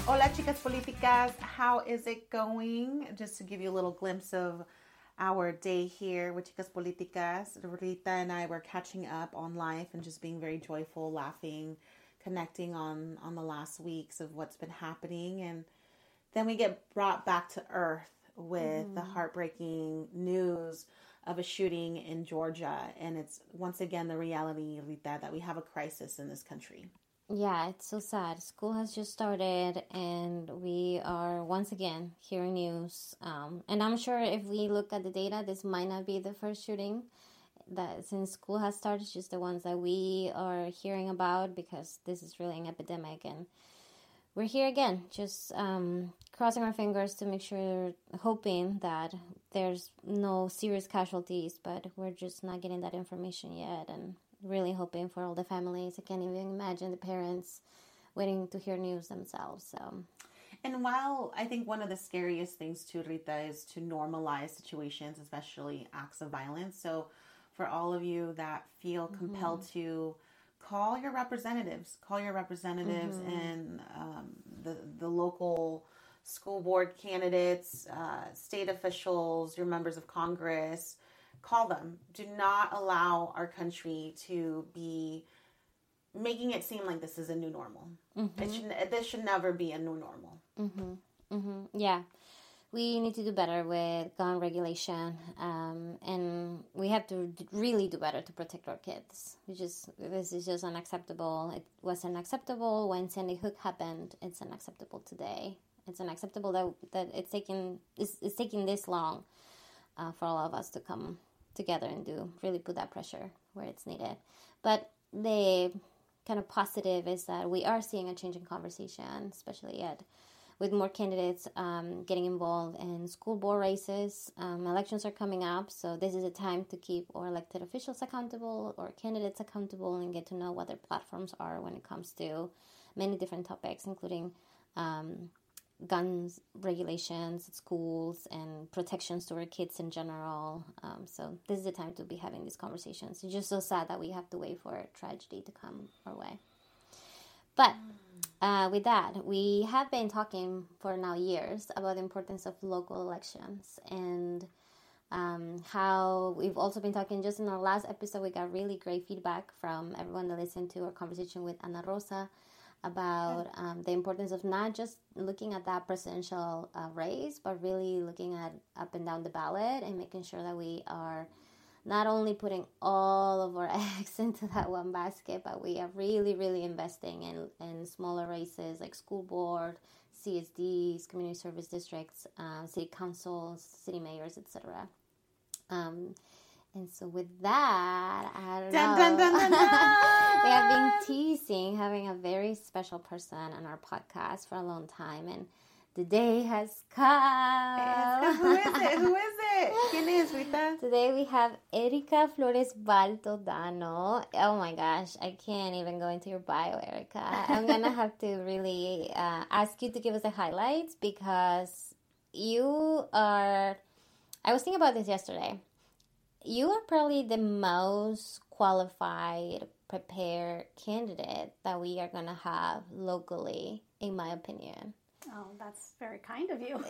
Hola, chicas políticas. How is it going? Just to give you a little glimpse of our day here with Chicas Políticas. Rita and I were catching up on life and just being very joyful, laughing, connecting on the last weeks of what's been happening. And then we get brought back to earth with the heartbreaking news of a shooting in Georgia. And it's once again the reality, Rita, that we have a crisis in this country. Yeah, it's so sad. School has just started, and we are once again hearing news. And I'm sure if we look at the data, this might not be the first shooting that since school has started. It's just the ones that we are hearing about because this is really an epidemic. And we're here again, just crossing our fingers to make sure, hoping that there's no serious casualties, but we're just not getting that information yet. And really hoping for all the families. I can't even imagine the parents waiting to hear news themselves. So, and while I think one of the scariest things too, Rita, is to normalize situations, especially acts of violence. So for all of you that feel compelled to call your representatives and the local school board candidates, state officials, your members of Congress, call them. Do not allow our country to be making it seem like this is a new normal. This should never be a new normal. Yeah, we need to do better with gun regulation, and we have to really do better to protect our kids. This is just unacceptable. It was unacceptable when Sandy Hook happened. It's unacceptable today. It's unacceptable that it's taking this long for all of us to come together and really put that pressure where it's needed. But the kind of positive is that we are seeing a change in conversation, especially with more candidates getting involved in school board races. Elections are coming up, so this is a time to keep our elected officials accountable or candidates accountable and get to know what their platforms are when it comes to many different topics, including guns regulations at schools and protections to our kids in general. So this is the time to be having these conversations. It's just so sad that we have to wait for a tragedy to come our way. But with that, we have been talking for now years about the importance of local elections and how we've also been talking just in our last episode. We got really great feedback from everyone that listened to our conversation with Ana Rosa about the importance of not just looking at that presidential race, but really looking at up and down the ballot and making sure that we are not only putting all of our eggs into that one basket, but we are really, really investing in smaller races like school board, CSDs, community service districts, city councils, city mayors, etc. And so with that, I don't know. We have been teasing having a very special person on our podcast for a long time, and the day has come. Who is it? ¿Quién es, Rita? Today we have Erika Flores Baltodano. Oh my gosh, I can't even go into your bio, Erika. I'm going to have to really ask you to give us the highlights because you are... I was thinking about this yesterday. You are probably the most qualified, prepared candidate that we are going to have locally, in my opinion. Oh, that's very kind of you.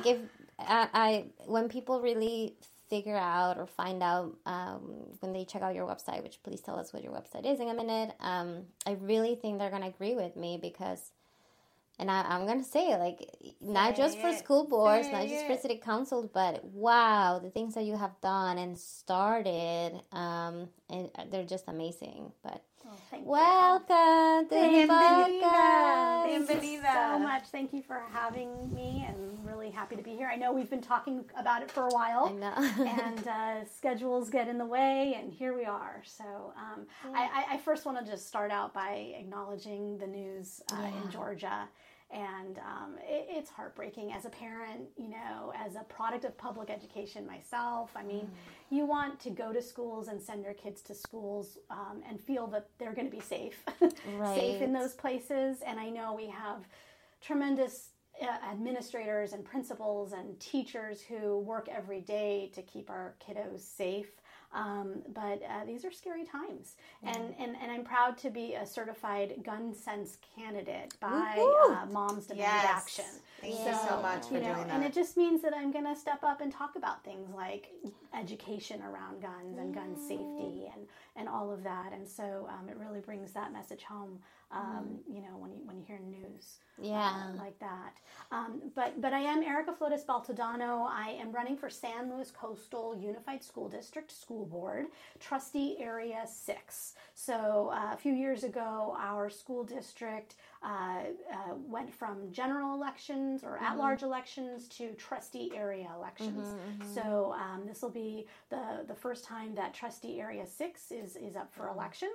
When people really figure out or find out when they check out your website, which please tell us what your website is in a minute, I really think they're going to agree with me because, and I'm going to say it, not just for school boards, not just for city councils, but wow, the things that you have done and started, and they're just amazing. But welcome to the podcast. Thank you so much. Thank you for having me, and really happy to be here. I know we've been talking about it for a while. I know. And schedules get in the way, and here we are. So I first want to just start out by acknowledging the news in Georgia. And it's heartbreaking as a parent, as a product of public education myself. I mean, you want to go to schools and send your kids to schools and feel that they're going to be safe, safe in those places. And I know we have tremendous administrators and principals and teachers who work every day to keep our kiddos safe. But these are scary times. And I'm proud to be a certified gun sense candidate by Moms Demand Action. Thank you so much for doing that. And it just means that I'm going to step up and talk about things like education around guns and gun safety and all of that. And so it really brings that message home, when you hear news like that. But I am Erica Flores Baltodano. I am running for San Luis Coastal Unified School District School Board, Trustee Area 6. So a few years ago, our school district went from general elections or at-large elections to trustee area elections. So this will be the first time that Trustee Area 6 is up for election.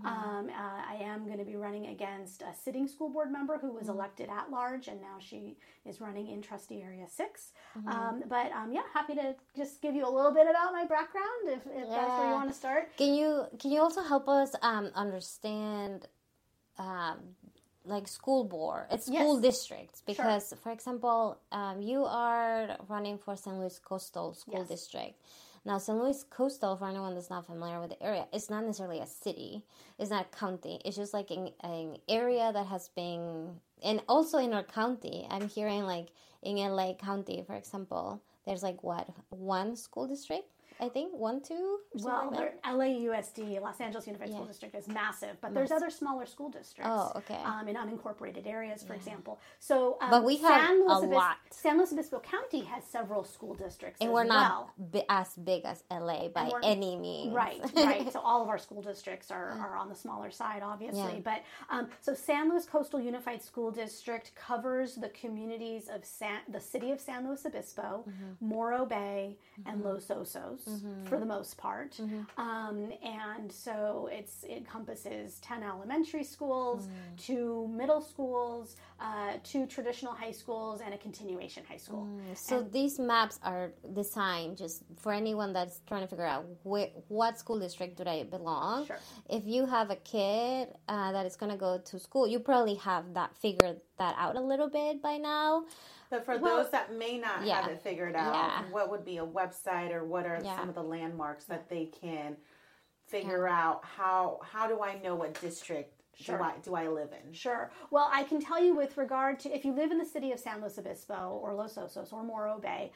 I am going to be running against a sitting school board member who was elected at-large, and now she is running in Trustee Area 6. Happy to just give you a little bit about my background if that's where you want to start. Can you also help us understand like school board, school districts? Because, for example, you are running for San Luis Coastal School District. Now, San Luis Coastal, for anyone that's not familiar with the area, it's not necessarily a city. It's not a county. It's just like an area that has been, and also in our county, I'm hearing like in LA County, for example, there's like one school district? I think 1, 2. Well, LAUSD, Los Angeles Unified School District, is massive, but there's other smaller school districts. Oh, okay. In unincorporated areas, for example. So, but we have a lot. San Luis Obispo County has several school districts, and we're not as big as LA by any means. Right. So all of our school districts are on the smaller side, obviously. But so San Luis Coastal Unified School District covers the communities of the city of San Luis Obispo, Morro Bay, and Los Osos. For the most part. And so it encompasses 10 elementary schools, 2 middle schools, 2 traditional high schools, and a continuation high school. So these maps are designed just for anyone that's trying to figure out what school district do I belong. Sure. If you have a kid that is going to go to school, you probably have figured that out a little bit by now. But for those that may not have it figured out, what would be a website, or what are some of the landmarks that they can figure out? How do I know what district do I live in? Sure. Well, I can tell you with regard to, if you live in the city of San Luis Obispo or Los Osos or Morro Bay,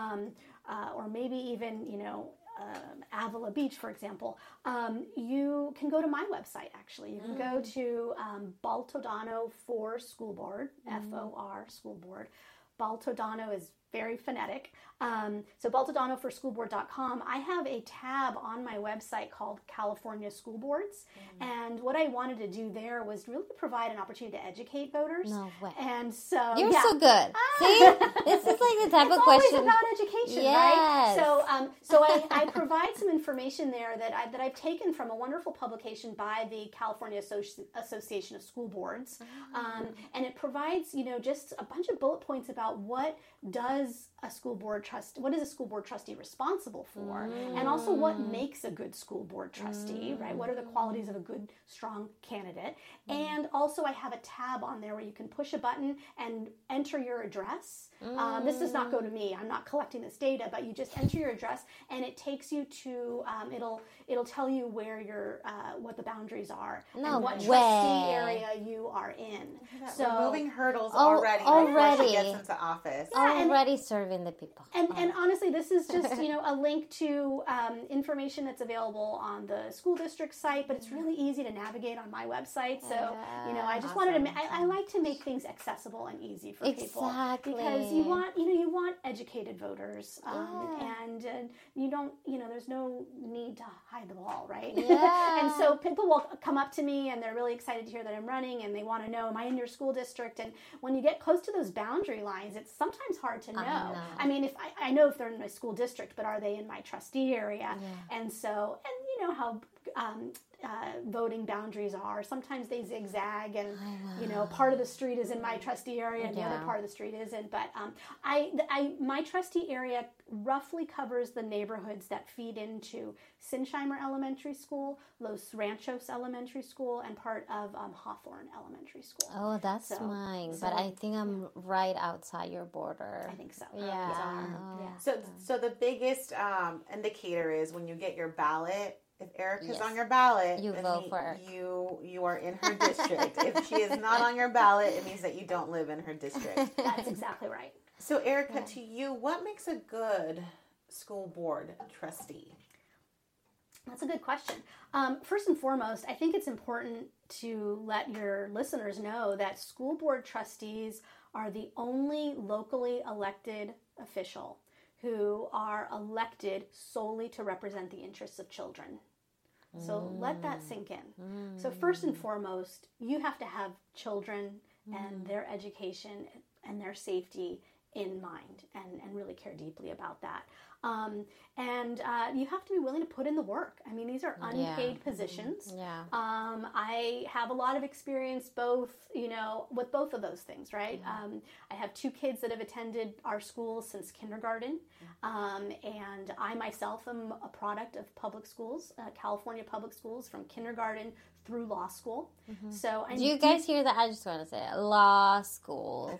or maybe even, Avila Beach, for example, you can go to my website, actually. You can go to Baltodano for School Board, FOR School Board. Baltodano is very phonetic. So baltodanoforschoolboard.com. I have a tab on my website called California School Boards. And what I wanted to do there was really provide an opportunity to educate voters. No way. And so you're so good. See, this is like the type of question. It's always about education, right? So I provide some information there that I've taken from a wonderful publication by the California Association of School Boards. And it provides, just a bunch of bullet points about what is a school board trustee responsible for, and also what makes a good school board trustee, right? What are the qualities of a good, strong candidate? And also I have a tab on there where you can push a button and enter your address. This does not go to me. I'm not collecting this data, but you just enter your address and it takes you to, it'll tell you where what the boundaries are and what trustee area you are in. So removing hurdles already before she gets into office. Already serving the people. And honestly, this is just, a link to information that's available on the school district site, but it's really easy to navigate on my website. So, I just wanted to, I like to make things accessible and easy for people. Because you want educated voters. And you don't, there's no need to hide the ball, right? Yeah. And so people will come up to me and they're really excited to hear that I'm running, and they want to know, am I in your school district? And when you get close to those boundary lines, it's sometimes hard to know. I mean, if I know if they're in my school district, but are they in my trustee area? And so, and you know how voting boundaries are. Sometimes they zigzag, and part of the street is in my trustee area, and the other part of the street isn't. But my trustee area roughly covers the neighborhoods that feed into Sinsheimer Elementary School, Los Ranchos Elementary School, and part of Hawthorne Elementary School. Oh, that's mine. But I think I'm right outside your border. I think so. Yeah. So the biggest indicator is when you get your ballot. If Erica's on your ballot, you vote for her. You are in her district. If she is not on your ballot, it means that you don't live in her district. That's exactly right. So Erica, to you, what makes a good school board trustee? That's a good question. First and foremost, I think it's important to let your listeners know that school board trustees are the only locally elected official who are elected solely to represent the interests of children. So let that sink in. So first and foremost, you have to have children and their education and their safety in mind and really care deeply about that. And you have to be willing to put in the work. I mean, these are unpaid positions. Yeah. I have a lot of experience with both of those things, right? I have 2 kids that have attended our schools since kindergarten. And I myself am a product of public schools, California public schools, from kindergarten through law school. So do you guys hear that? I just want to say it. Law school.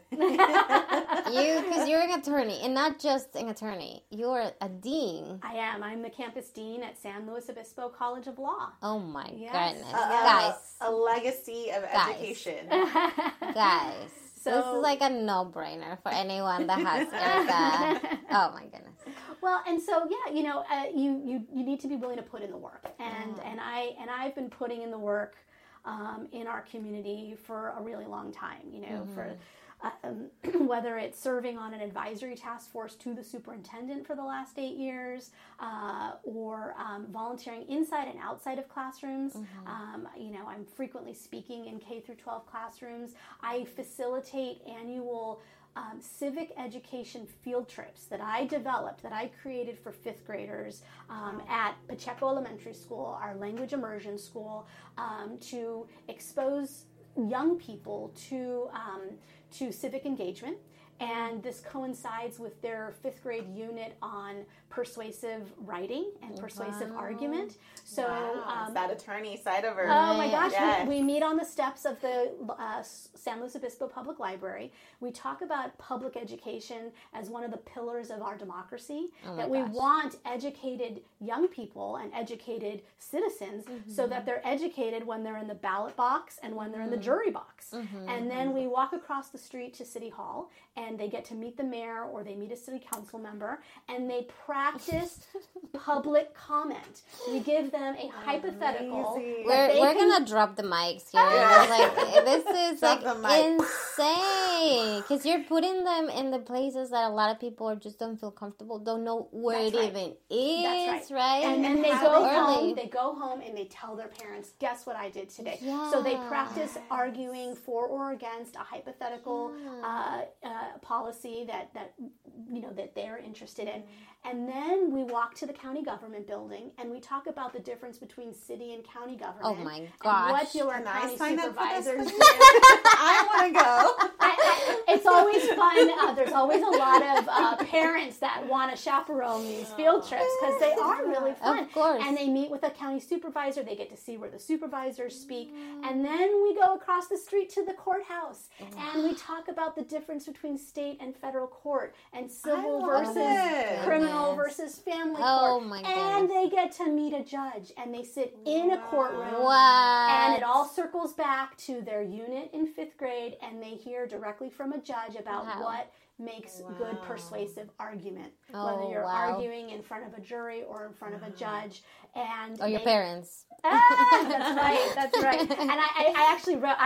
Because you're an attorney, and not just an attorney. You're a dean. I am. I'm the campus dean at San Luis Obispo College of Law. Oh my goodness. Guys. A legacy of education. Guys. So, this is like a no-brainer for anyone that has Erica. Oh my goodness. Well, and so you need to be willing to put in the work, and I've been putting in the work in our community for a really long time. For whether it's serving on an advisory task force to the superintendent for the last 8 years, or volunteering inside and outside of classrooms. I'm frequently speaking in K through 12 classrooms. I facilitate annual civic education field trips that I developed, that I created for 5th graders at Pacheco Elementary School, our language immersion school, to expose young people to civic engagement. And this coincides with their 5th grade unit on persuasive writing and persuasive argument. So it's that attorney side of her. Oh my gosh, yes. we meet on the steps of the San Luis Obispo Public Library. We talk about public education as one of the pillars of our democracy, we want educated young people and educated citizens so that they're educated when they're in the ballot box and when they're in the jury box. And then we walk across the street to City Hall, and they get to meet the mayor or they meet a city council member, and they practice public comment. We give them a hypothetical. We're gonna drop the mics here. This is insane, because you're putting them in the places that a lot of people just don't feel comfortable, don't know where even is. Right? And then they go home and they tell their parents, guess what I did today. So they practice arguing for or against a hypothetical policy that they're interested in. And then we walk to the county government building and we talk about the difference between city and county government. Oh my gosh. What do our county supervisors do? I want to go. It's always fun. There's always a lot of parents that want to chaperone these field trips because they are really fun. Of course. And they meet with a county supervisor. They get to see where the supervisors speak. And then we go across the street to the courthouse and we talk about the difference between state and federal court and civil versus criminal versus family court. Oh my goodness. And they get to meet a judge and they sit in a courtroom. Wow. And it all circles back to their unit in 5th grade, and they hear directly from a judge about what makes good persuasive argument, whether you're arguing in front of a jury or in front of a judge, and your parents. That's right. And I actually wrote.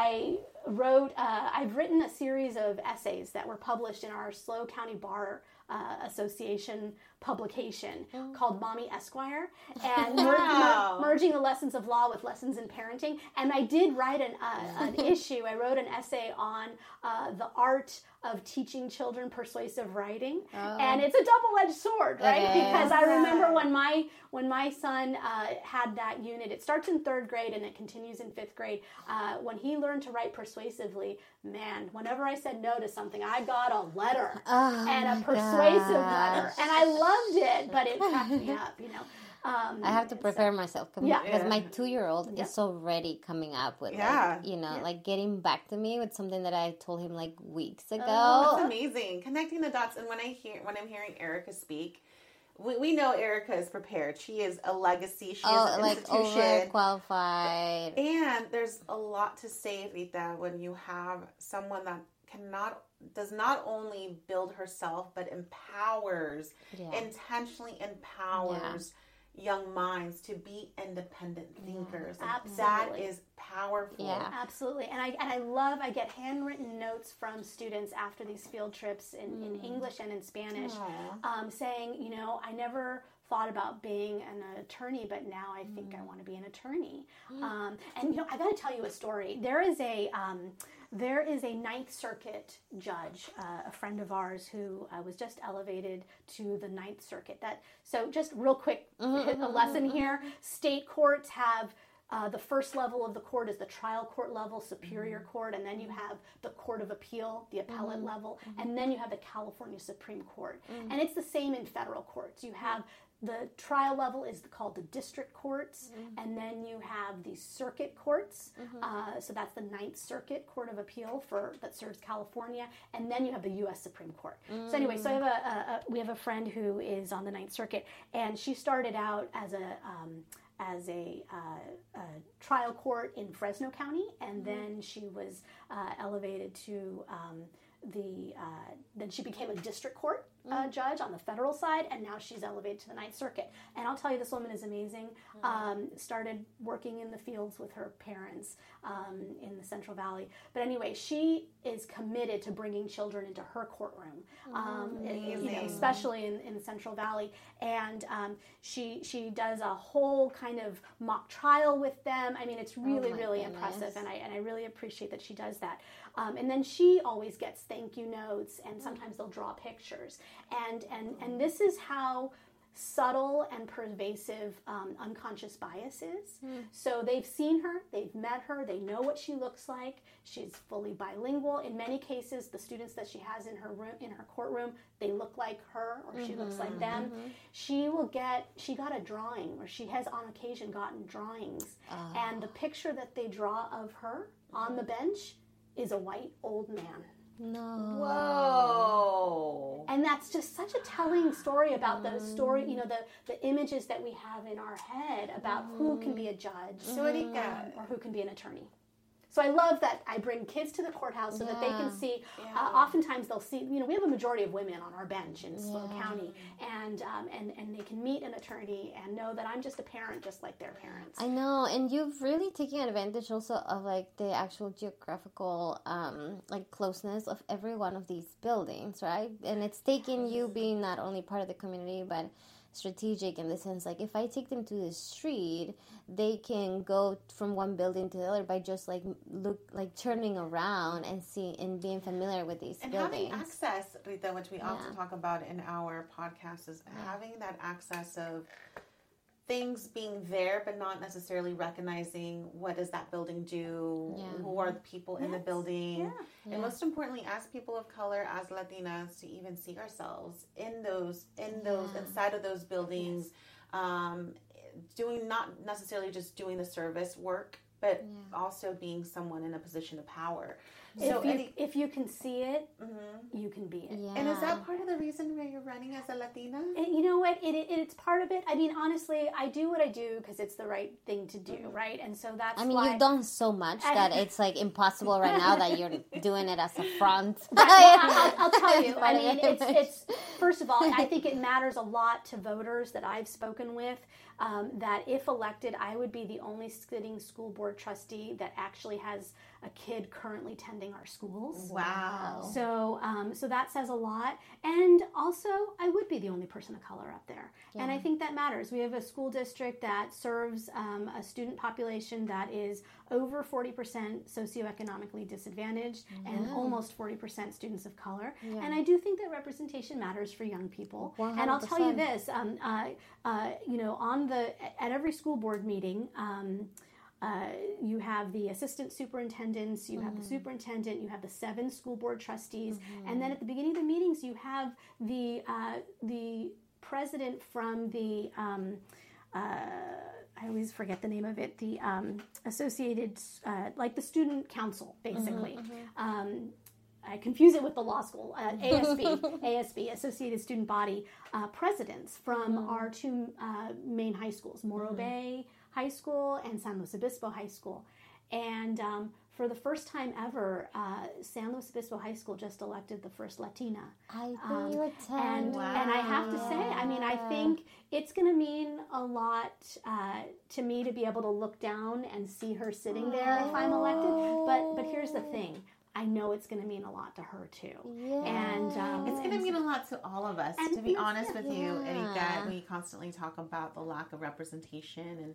I've written a series of essays that were published in our SLO County Bar Association publication called Mommy Esquire, and Wow. merging the lessons of law with lessons in parenting. And I did write an issue. I wrote an essay on the art of teaching children persuasive writing, and it's a double-edged sword, right? Okay. Because I remember when my son had that unit. It starts in 3rd grade and it continues in 5th grade. When he learned to write persuasively, man, whenever I said no to something, I got a letter and a persuasive letter, and I loved it, but it cracked me up, you know. I have to prepare myself because my 2-year-old is already coming up with, like, you know, like getting back to me with something that I told him like weeks ago. That's amazing. Connecting the dots. And when I'm hearing Erica speak, we know Erica is prepared. She is a legacy. She is an institution. Overqualified. And there's a lot to say, Rita, when you have someone that does not only build herself, but intentionally empowers young minds to be independent thinkers. Absolutely. That is powerful. Yeah, absolutely. And I get handwritten notes from students after these field trips in English and in Spanish, saying, you know, I never thought about being an attorney, but now I think I want to be an attorney. And, you know, I got to tell you a story. There is a Ninth Circuit judge, a friend of ours, who was just elevated to the Ninth Circuit. So just real quick, a lesson here. State courts have the first level of the court is the trial court level, superior court, and then you have the Court of Appeal, the appellate level, and then you have the California Supreme Court. And it's the same in federal courts. You have the trial level is called the district courts, and then you have the circuit courts. So that's the Ninth Circuit Court of Appeal that serves California, and then you have the U.S. Supreme Court. So anyway, so we have a friend who is on the Ninth Circuit, and she started out as a trial court in Fresno County, and then she was elevated to then she became a district court judge on the federal side, and now she's elevated to the Ninth Circuit. And I'll tell you, this woman is amazing. Started working in the fields with her parents in the Central Valley. But anyway, she is committed to bringing children into her courtroom, especially in the Central Valley. And she does a whole kind of mock trial with them. I mean, it's really impressive, and I really appreciate that she does that. And then she always gets thank you notes, and sometimes they'll draw pictures. And this is how subtle and pervasive unconscious bias is. So they've seen her, they've met her, they know what she looks like. She's fully bilingual. In many cases, the students that she has in her room, in her courtroom, they look like her, or she looks like them. She got a drawing, or she has on occasion gotten drawings, and the picture that they draw of her on the bench is a white old man. No. Whoa. And that's just such a telling story about the story, you know, the images that we have in our head about who can be a judge or who can be an attorney. So I love that I bring kids to the courthouse so that they can see. Oftentimes they'll see, you know, we have a majority of women on our bench in SLO County, and they can meet an attorney and know that I'm just a parent just like their parents. I know, and you've really taken advantage also of like the actual geographical like closeness of every one of these buildings, right? And it's taken you being not only part of the community but strategic in the sense, like, if I take them to the street, they can go from one building to the other by just like turning around and being familiar with these buildings. Having access, Rita, which we often talk about in our podcast, is having that access of things being there, but not necessarily recognizing what does that building do, who are the people in the building, and most importantly, as people of color, as Latinas, to even see ourselves in those inside of those buildings, doing not necessarily just doing the service work, but also being someone in a position of power. So if you can see it, you can be it. And is that part of the reason why you're running as a Latina? And you know what? It's part of it. I mean, honestly, I do what I do because it's the right thing to do, right? And so that's why... you've done so much that it's like impossible right now that you're doing it as a front. I'll tell you. I mean, it's first of all, I think it matters a lot to voters that I've spoken with, that if elected, I would be the only sitting school board trustee that actually has a kid currently tending our schools. Wow. So so that says a lot. And also, I would be the only person of color up there. And I think that matters. We have a school district that serves a student population that is over 40% socioeconomically disadvantaged and almost 40% students of color. And I do think that representation matters for young people. 100%. And I'll tell you this, you know, at every school board meeting, you have the assistant superintendents, you have the superintendent, you have the 7 school board trustees, and then at the beginning of the meetings, you have the president from the I always forget the name of it, the associated, like the student council, basically. I confuse it with the law school, ASB, Associated Student Body, presidents from our 2 main high schools, Morro Bay High School and San Luis Obispo High School. And for the first time ever, San Luis Obispo High School just elected the first Latina. I think you and I have to say, I mean, I think it's going to mean a lot to me to be able to look down and see her sitting there if I'm elected. But here's the thing. I know it's going to mean a lot to her too. And it's going to mean a lot to all of us. And to be honest with you, Erika, we constantly talk about the lack of representation and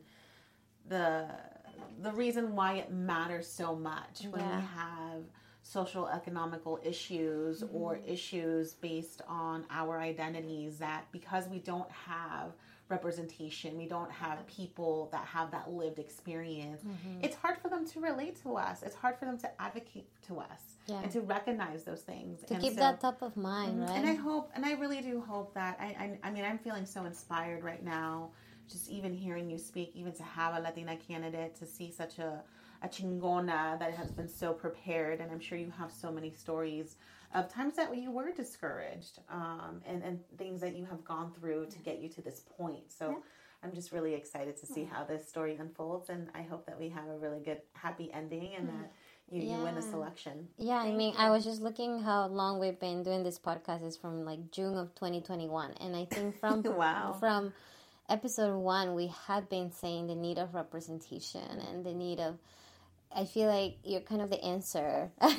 the reason why it matters so much when we have social economical issues or issues based on our identities, that because we don't have representation, we don't have people that have that lived experience, it's hard for them to relate to us. It's hard for them to advocate to us and to recognize those things. To keep that top of mind, right? And I really do hope that, I mean, I'm feeling so inspired right now, just even hearing you speak, even to have a Latina candidate, to see such a chingona that has been so prepared. And I'm sure you have so many stories of times that you were discouraged and things that you have gone through to get you to this point. So I'm just really excited to see how this story unfolds. And I hope that we have a really good, happy ending and that you win this election. Yeah, I mean, I was just looking how long we've been doing this podcast. Is from like June of 2021. And I think from from episode 1, we had been saying the need of representation and the need of, I feel like you're kind of the answer of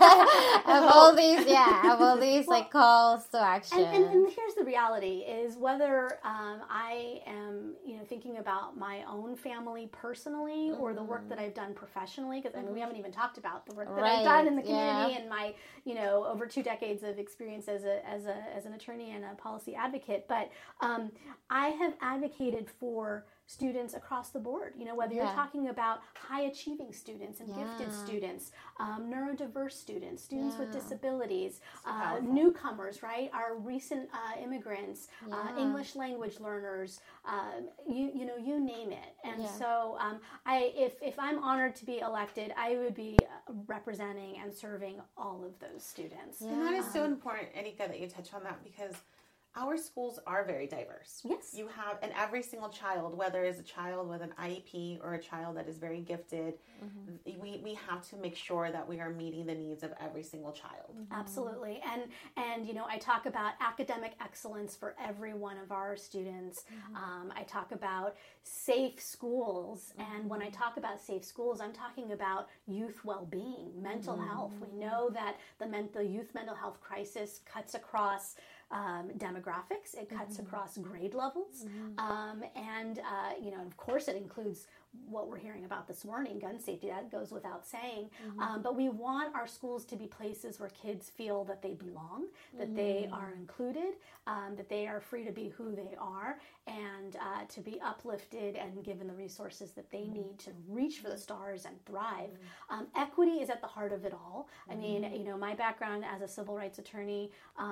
all these like calls to action. And here's the reality: is whether I am, you know, thinking about my own family personally or the work that I've done professionally. Because I mean, we haven't even talked about the work that I've done in the community and my, you know, over 2 decades of experience as an attorney and a policy advocate. But I have advocated for students across the board, you know, whether you're talking about high achieving students and gifted students, neurodiverse students, students with disabilities, newcomers, right? Our recent immigrants, English language learners, you know, you name it. And so if I'm honored to be elected, I would be representing and serving all of those students. And that is so important, Erika, that you touch on that, because our schools are very diverse. Yes. You have, and every single child, whether it's a child with an IEP or a child that is very gifted, we have to make sure that we are meeting the needs of every single child. Absolutely. And you know, I talk about academic excellence for every one of our students. I talk about safe schools. And when I talk about safe schools, I'm talking about youth well-being, mental health. We know that the youth mental health crisis cuts across demographics, it cuts across grade levels, and you know, of course, it includes what we're hearing about this morning, gun safety. That goes without saying. But we want our schools to be places where kids feel that they belong, that they are included, that they are free to be who they are, and to be uplifted and given the resources that they need to reach for the stars and thrive. Equity is at the heart of it all. I mean, you know, my background as a civil rights attorney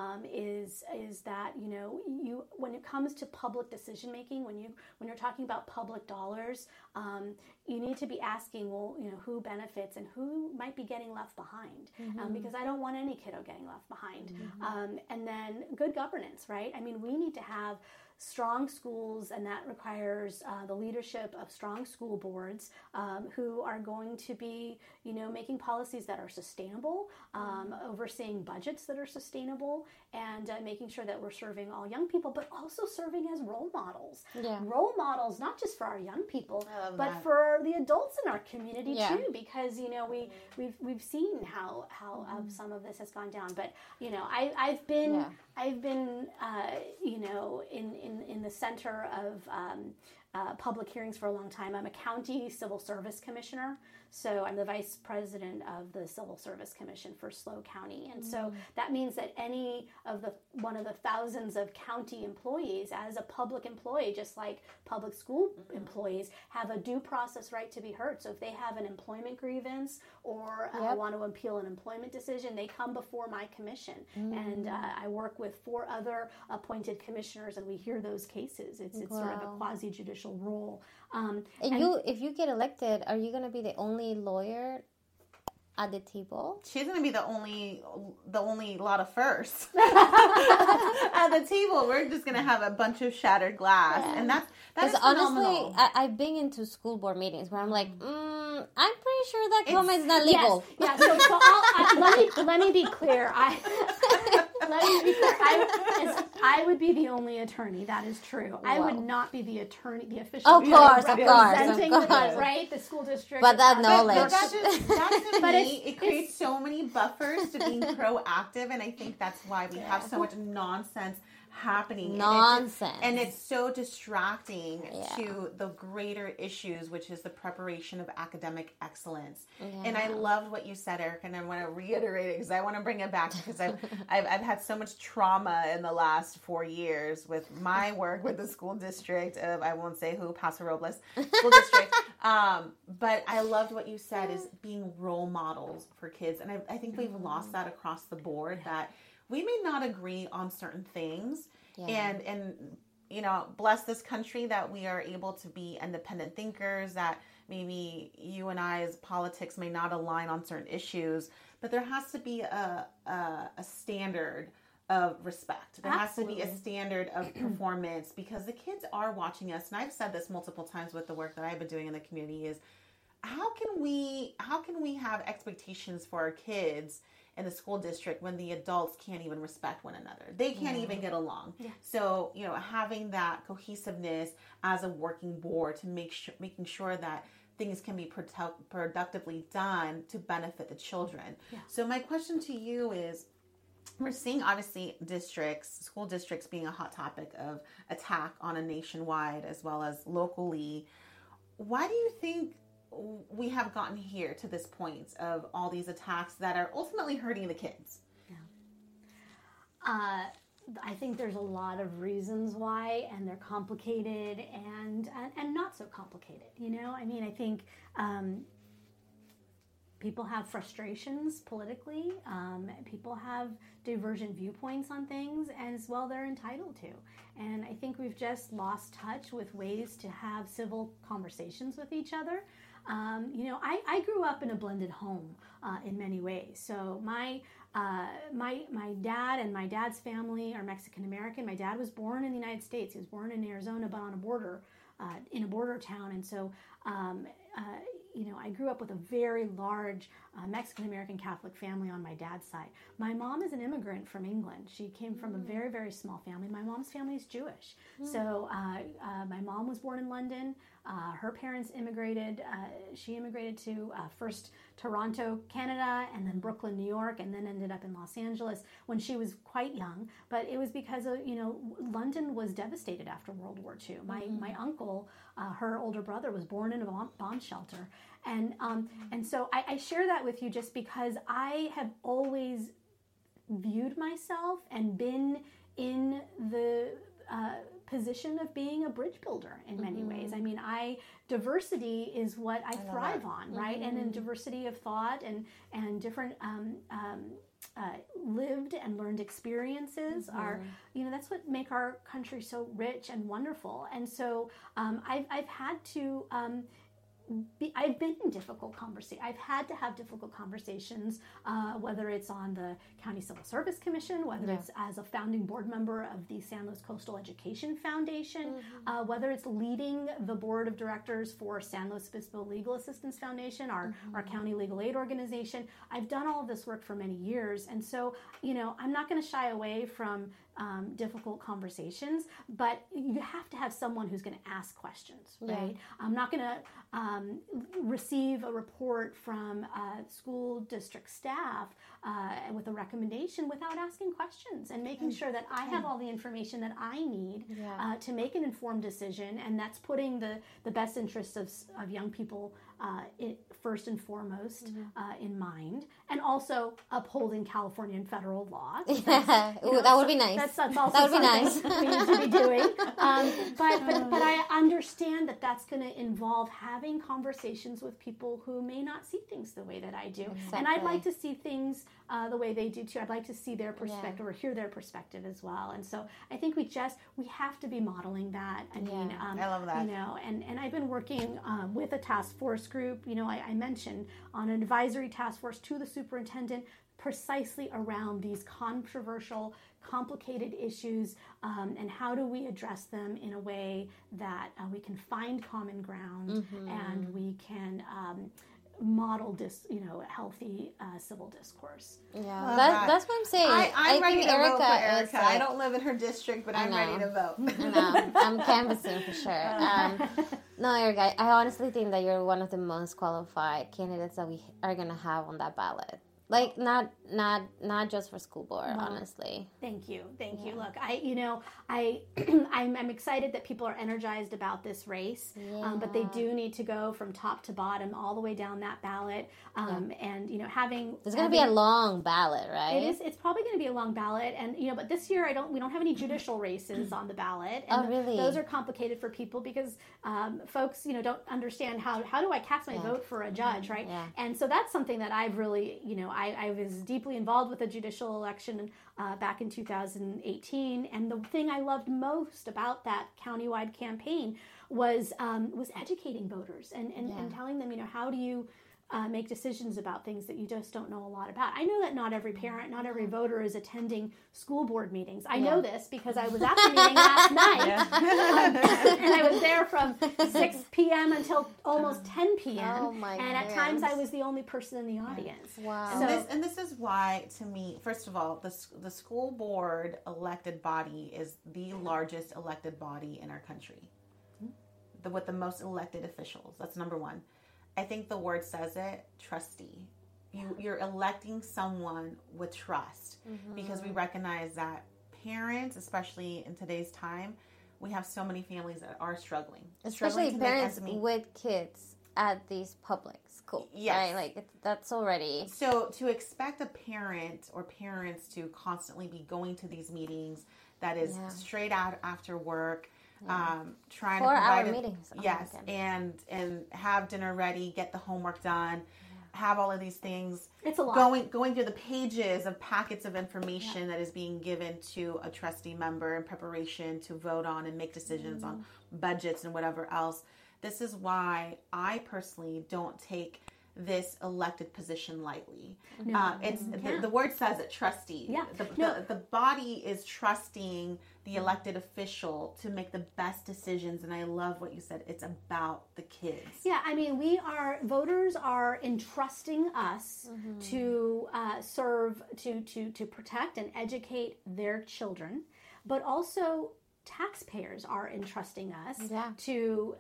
is that, you know, when it comes to public decision making, when you're talking about public dollars, you need to be asking, well, you know, who benefits and who might be getting left behind, because I don't want any kiddo getting left behind. And then good governance, right? I mean, we need to have strong schools, and that requires the leadership of strong school boards who are going to be, making policies that are sustainable, overseeing budgets that are sustainable, and making sure that we're serving all young people, but also serving as role models. Yeah. Role models, not just for our young people, but for the adults in our community too, because we've seen how some of this has gone down. But I've been in the center of public hearings for a long time. I'm a county civil service commissioner, so I'm the vice president of the Civil Service Commission for SLO County, and so that means that one of the thousands of county employees, as a public employee, just like public school employees, have a due process right to be heard. So if they have an employment grievance or want to appeal an employment decision, they come before my commission, and I work with 4 other appointed commissioners, and we hear those cases. It's sort of a quasi-judicial role. If you get elected, are you going to be the only lawyer at the table? She's going to be the only lot of firsts at the table. We're just going to have a bunch of shattered glass, and that's honestly, I've been into school board meetings where I'm like, I'm pretty sure that comment is not legal. Yes. Yeah. So let me be clear. I would be the only attorney. That is true. Whoa. I would not be the attorney, the official. Of course. Right, the school district. But that knowledge. It creates so many buffers to being proactive, and I think that's why we have so much nonsense happening. And it's so distracting to the greater issues, which is the preparation of academic excellence. And I loved what you said, Erica, and I want to reiterate it because I want to bring it back because I've had so much trauma in the last 4 years with my work with the school district of, I won't say who, Paso Robles School District. But I loved what you said is being role models for kids. And I think we've lost that across the board, that we may not agree on certain things, and bless this country that we are able to be independent thinkers, that maybe you and I's politics may not align on certain issues, but there has to be a standard of respect. There has to be a standard of performance, because the kids are watching us. And I've said this multiple times with the work that I've been doing in the community is, how can we have expectations for our kids in the school district when the adults can't even respect one another? They can't even get along. Yeah. So, having that cohesiveness as a working board to making sure that things can be productively done to benefit the children. Yeah. So my question to you is, we're seeing obviously school districts being a hot topic of attack on a nationwide as well as locally. Why do you think we have gotten here to this point of all these attacks that are ultimately hurting the kids? I think there's a lot of reasons why, and they're complicated and not so complicated. I think people have frustrations politically. People have divergent viewpoints on things, and as well they're entitled to. And I think we've just lost touch with ways to have civil conversations with each other. I grew up in a blended home in many ways. So my dad and my dad's family are Mexican American. My dad was born in the United States. He was born in Arizona, but on a border, in a border town. And so, I grew up with a very large Mexican American Catholic family on my dad's side. My mom is an immigrant from England. She came from a very, very small family. My mom's family is Jewish. So my mom was born in London. Her parents immigrated. She immigrated to first Toronto, Canada, and then Brooklyn, New York, and then ended up in Los Angeles when she was quite young. But it was because of, London was devastated after World War II. My uncle, her older brother, was born in a bomb shelter. And so I share that with you just because I have always viewed myself and been in the position of being a bridge builder in many ways. I mean, diversity is what I thrive on, right? And then diversity of thought and different lived and learned experiences are, that's what make our country so rich and wonderful. And so I've had to I've been in difficult conversations. I've had to have difficult conversations, whether it's on the County Civil Service Commission, whether it's as a founding board member of the San Luis Coastal Education Foundation, whether it's leading the board of directors for San Luis Obispo Legal Assistance Foundation, our county legal aid organization. I've done all of this work for many years. And so, I'm not going to shy away from difficult conversations, but you have to have someone who's going to ask questions, right? I'm not going to receive a report from school district staff with a recommendation without asking questions and making sure that I have all the information that I need to make an informed decision, and that's putting the best interests of young people first and foremost in mind, and also upholding California and federal law. That would be nice. That's also something we need to be doing. But I understand that that's going to involve having conversations with people who may not see things the way that I do. Exactly. And I'd like to see things the way they do too. I'd like to see their perspective or hear their perspective as well. And so I think we have to be modeling that. I mean, I love that. And I've been working with a task force group, I mentioned, on an advisory task force to the superintendent, precisely around these controversial, complicated issues, and how do we address them in a way that we can find common ground and we can model healthy civil discourse. That's what I'm saying. I'm ready to vote for Erica. Erica. I don't live in her district, but I'm ready to vote. No, I'm canvassing for sure. No, Erica, I honestly think that you're one of the most qualified candidates that we are going to have on that ballot. Like, not just for school board, honestly. Thank you. Look, I'm excited that people are energized about this race, but they do need to go from top to bottom all the way down that ballot. And having it's going to be a long ballot, right? It is. It's probably going to be a long ballot, and but this year we don't have any judicial races on the ballot. And really? Those are complicated for people because folks don't understand how do I cast my vote for a judge, right? Yeah. And so that's something that I've really I was deeply involved with the judicial election back in 2018, and the thing I loved most about that countywide campaign was educating voters and telling them, how do you make decisions about things that you just don't know a lot about. I know that not every parent, not every voter is attending school board meetings. I know this because I was at the meeting last night, and I was there from 6 p.m. until almost 10 p.m. Oh my and at times I was the only person in the audience. Wow. And this is why, to me, first of all, the school board elected body is the largest elected body in our country, with the most elected officials. That's number one. I think the word says it, trustee. You're electing someone with trust because we recognize that parents, especially in today's time, we have so many families that are struggling. Especially parents with kids at these public schools. Yes. Right? That's already... So to expect a parent or parents to constantly be going to these meetings that is straight out after work, trying 4 to provide meetings. And have dinner ready, get the homework done, have all of these things. It's a lot. Going through the pages of packets of information that is being given to a trustee member in preparation to vote on and make decisions on budgets and whatever else. This is why I personally don't take this elected position lightly. The word says it, trustee. Yeah. The body is trusting the elected official to make the best decisions, and I love what you said. It's about the kids. Yeah, I mean, voters are entrusting us to serve, to protect and educate their children, but also taxpayers are entrusting us to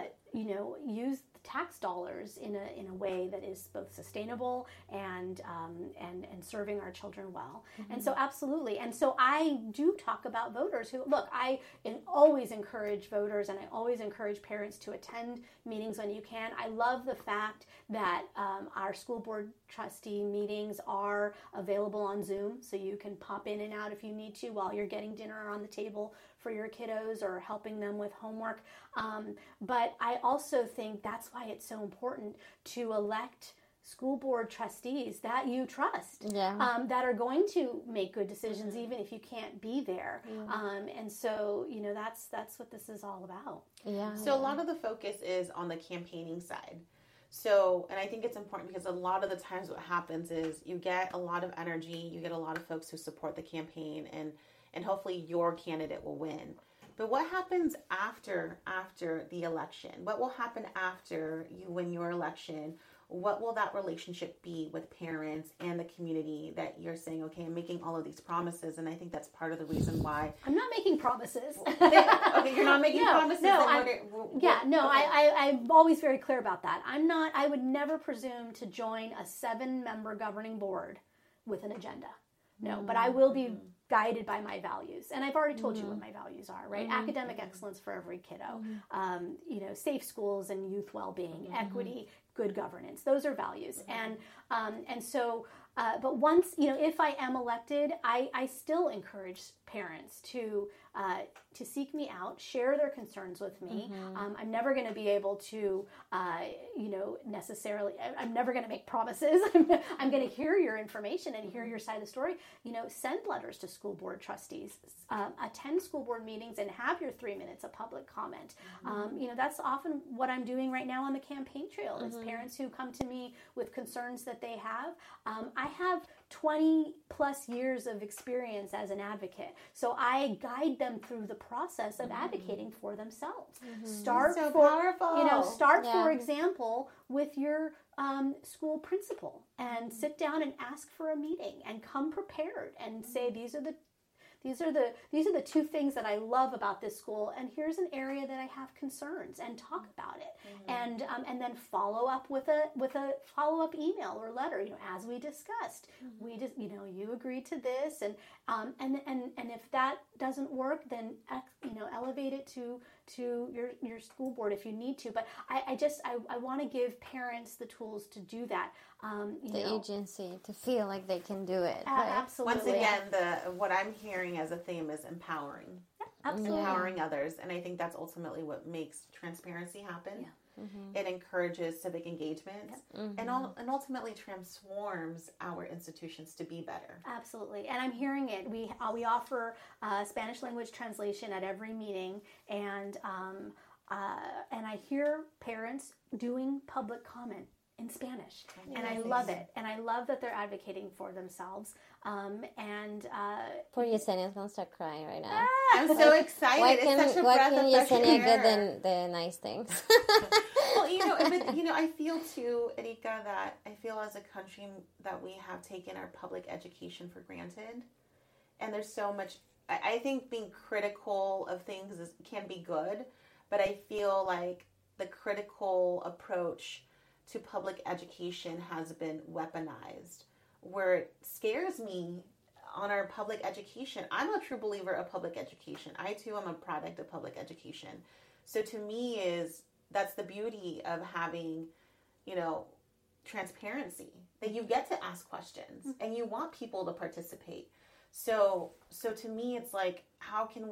use tax dollars in a way that is both sustainable and serving our children well. And so absolutely. And so I do talk about voters who, look, I always encourage voters and I always encourage parents to attend meetings when you can. I love the fact that our school board trustee meetings are available on Zoom, so you can pop in and out if you need to while you're getting dinner on the table for your kiddos or helping them with homework. But I also think that's why it's so important to elect school board trustees that you trust, Yeah. that are going to make good decisions even if you can't be there. And so, that's what this is all about. Yeah. So a lot of the focus is on the campaigning side. So, and I think it's important because a lot of the times what happens is you get a lot of energy, you get a lot of folks who support the campaign, and hopefully your candidate will win. But what happens after the election? What will happen after you win your election? What will that relationship be with parents and the community that you're saying, okay, I'm making all of these promises? And I think that's part of the reason why. I'm not making promises. Okay, you're not making promises. I'm always very clear about that. I would never presume to join a 7-member governing board with an agenda. No, but I will be guided by my values. And I've already told you what my values are, right? Academic excellence for every kiddo, safe schools and youth well-being, equity, good governance. Those are values. And so, but once, if I am elected, I still encourage parents to seek me out, share their concerns with me. I'm never going to be able to, necessarily, I'm never going to make promises. I'm going to hear your information and hear your side of the story. Send letters to school board trustees, attend school board meetings and have your 3 minutes of public comment. That's often what I'm doing right now on the campaign trail is parents who come to me with concerns that they have. I have 20 plus years of experience as an advocate. So I guide them through the process of advocating for themselves. Start for example, with your school principal and sit down and ask for a meeting and come prepared and say, these are the 2 things that I love about this school, and here's an area that I have concerns, and talk about it, and then follow up with a follow up email or letter. As we discussed, we just you agreed to this, and if that doesn't work, then elevate it to your school board if you need to. But I want to give parents the tools to do that. Agency to feel like they can do it. Right? Absolutely. Once again, what I'm hearing as a theme is empowering. Absolutely. Empowering others. And I think that's ultimately what makes transparency happen. Yeah. It encourages civic engagement and ultimately transforms our institutions to be better. Absolutely. And I'm hearing it. We offer Spanish language translation at every meeting, and I hear parents doing public comment in Spanish, and I love it. And I love that they're advocating for themselves. Poor Yesenia's gonna start crying right now. I'm so excited. Why can Yesenia get the nice things? Well, I feel too, Erika, that I feel as a country that we have taken our public education for granted, and there's so much. I think being critical of things can be good, but I feel like the critical approach to public education has been weaponized, where it scares me on our public education. I'm a true believer of public education. I too am a product of public education. So to me that's the beauty of having, transparency, that you get to ask questions and you want people to participate. So to me, it's like, how can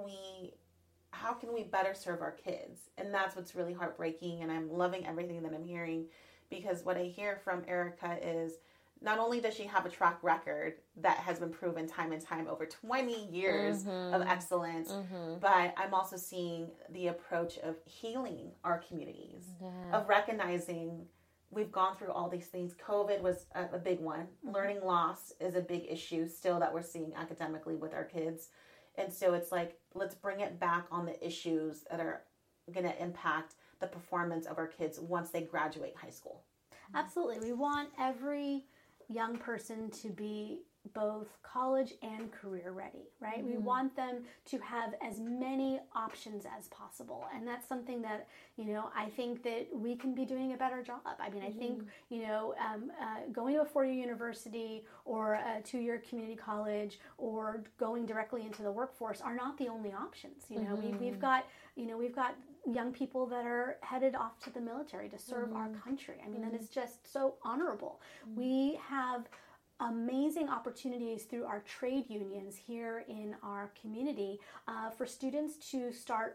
we better serve our kids? And that's what's really heartbreaking. And I'm loving everything that I'm hearing, because what I hear from Erika is not only does she have a track record that has been proven time and time over 20 years of excellence, but I'm also seeing the approach of healing our communities, of recognizing we've gone through all these things. COVID was a big one. Learning loss is a big issue still that we're seeing academically with our kids. And so it's like, let's bring it back on the issues that are going to impact the performance of our kids once they graduate high school. Absolutely. We want every young person to be both college and career ready, right? We want them to have as many options as possible. And that's something that, I think that we can be doing a better job. I mean, I think, going to a 4-year university or a 2-year community college or going directly into the workforce are not the only options. We've got young people that are headed off to the military to serve our country. I mean, that is just so honorable. We have amazing opportunities through our trade unions here in our community for students to start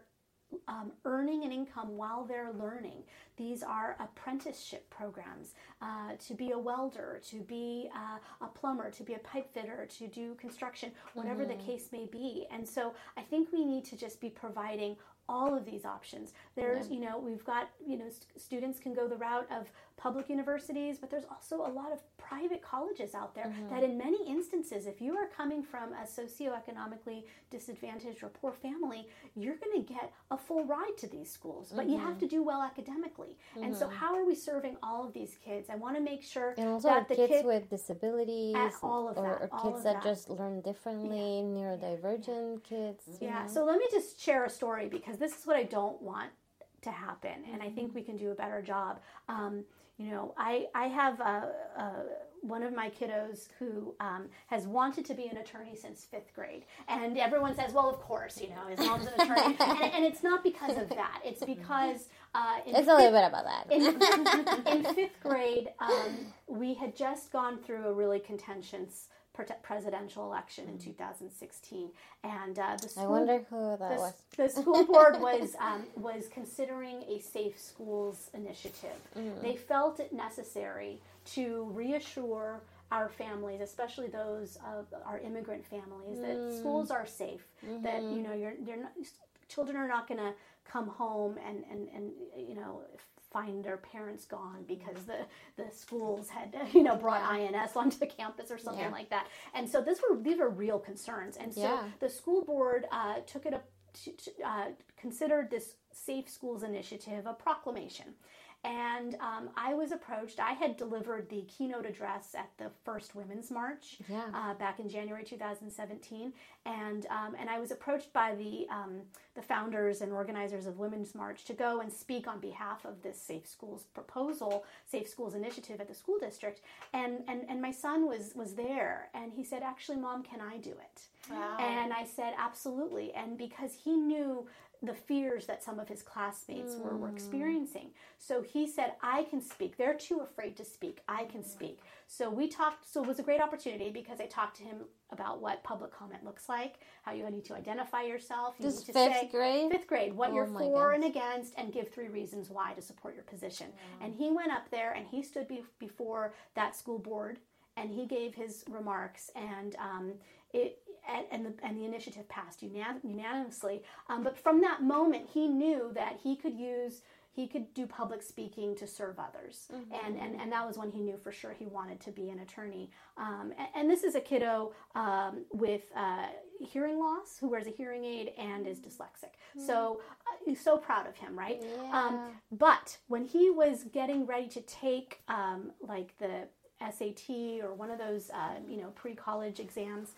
earning an income while they're learning. These are apprenticeship programs to be a welder, to be a plumber, to be a pipe fitter, to do construction, whatever the case may be. And so I think we need to just be providing all of these options. There's, we've got, students can go the route of public universities, but there's also a lot of private colleges out there that in many instances, if you are coming from a socioeconomically disadvantaged or poor family, you're going to get a full ride to these schools, but you have to do well academically. And so how are we serving all of these kids? I want to make sure and also that the kids with disabilities all of that, or kids that just learn differently, neurodivergent kids. Yeah, so let me just share a story because this is what I don't want to happen, and I think we can do a better job. I have one of my kiddos who has wanted to be an attorney since 5th grade, and everyone says, well, of course, his mom's an attorney, and it's not because of that. It's because it's a little bit about that. In 5th grade, we had just gone through a really contentious presidential election in 2016, and the school, I wonder who that was. The school board was considering a Safe Schools initiative. They felt it necessary to reassure our families, especially those of our immigrant families, that schools are safe. That children are not going to come home and find their parents gone because the schools had brought INS onto the campus or something like that. And so these were real concerns. And so the school board took it up considered this Safe Schools initiative a proclamation. And I was approached. I had delivered the keynote address at the first Women's March back in January 2017, and I was approached by the founders and organizers of Women's March to go and speak on behalf of this Safe Schools proposal, Safe Schools initiative at the school district. And my son was there, and he said, "Actually, Mom, can I do it?" Wow. And I said, "Absolutely." And because he knew the fears that some of his classmates were experiencing. So he said, I can speak. They're too afraid to speak. I can speak. So we talked. So it was a great opportunity because I talked to him about what public comment looks like, how you need to identify yourself. You This fifth grade? 5th grade, what you're for and against, and give 3 reasons why to support your position. Wow. And he went up there and he stood before that school board and he gave his remarks, and the initiative passed unanimously. But from that moment, he knew that he could do public speaking to serve others. And that was when he knew for sure he wanted to be an attorney. And this is a kiddo with hearing loss who wears a hearing aid and is dyslexic. So he's so proud of him, right? Yeah. But when he was getting ready to take like the SAT or one of those pre-college exams,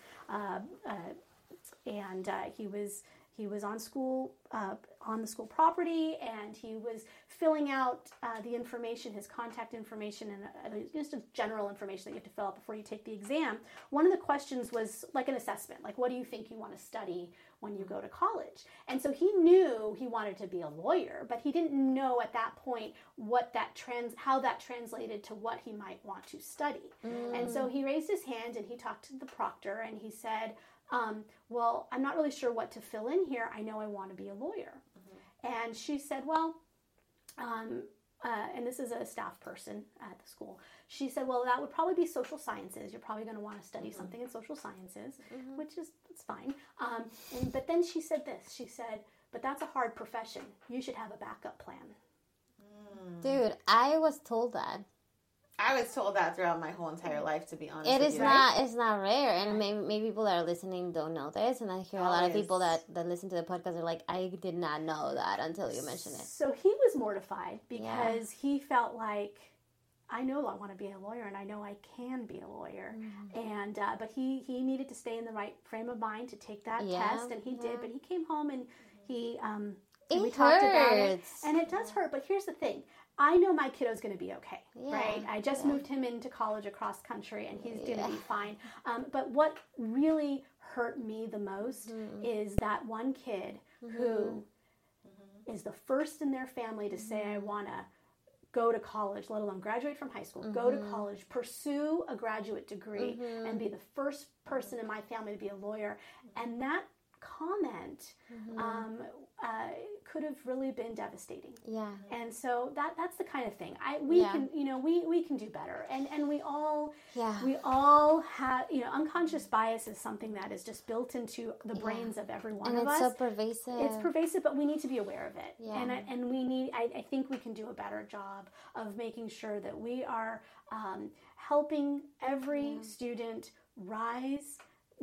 and he was on the school property, and he was filling out the information, his contact information, and just general information that you have to fill out before you take the exam. One of the questions was like an assessment, like what do you think you want to study when you go to college? And so he knew he wanted to be a lawyer, but he didn't know at that point how that translated to what he might want to study. And so he raised his hand and he talked to the proctor and he said, well, I'm not really sure what to fill in here. I know I want to be a lawyer. And she said, well, and this is a staff person at the school. She said, well, that would probably be social sciences. You're probably going to want to study something in social sciences, which is fine. But then she said this. She said, but that's a hard profession. You should have a backup plan. Dude, I was told that. I was told that throughout my whole entire life, to be honest. It's not rare, and maybe people that are listening don't know this, and I hear a lot of people that listen to the podcast are like, I did not know that until you mentioned it. So he was mortified because he felt like, I know I want to be a lawyer, and I know I can be a lawyer, and but he needed to stay in the right frame of mind to take that test, and he did. But he came home and we talked about it, and it does hurt. But here's the thing. I know my kiddo's going to be okay, right? I just moved him into college across country, and he's going to be fine. But what really hurt me the most is that one kid who is the first in their family to say, I want to go to college, let alone graduate from high school, go to college, pursue a graduate degree, and be the first person in my family to be a lawyer. And that comment could have really been devastating. Yeah. And so that's the kind of thing we can do better. And we all have, unconscious bias is something that is just built into the brains of every one of us. And it's so pervasive. It's pervasive, but we need to be aware of it. Yeah. And we need, I think we can do a better job of making sure that we are helping every student rise,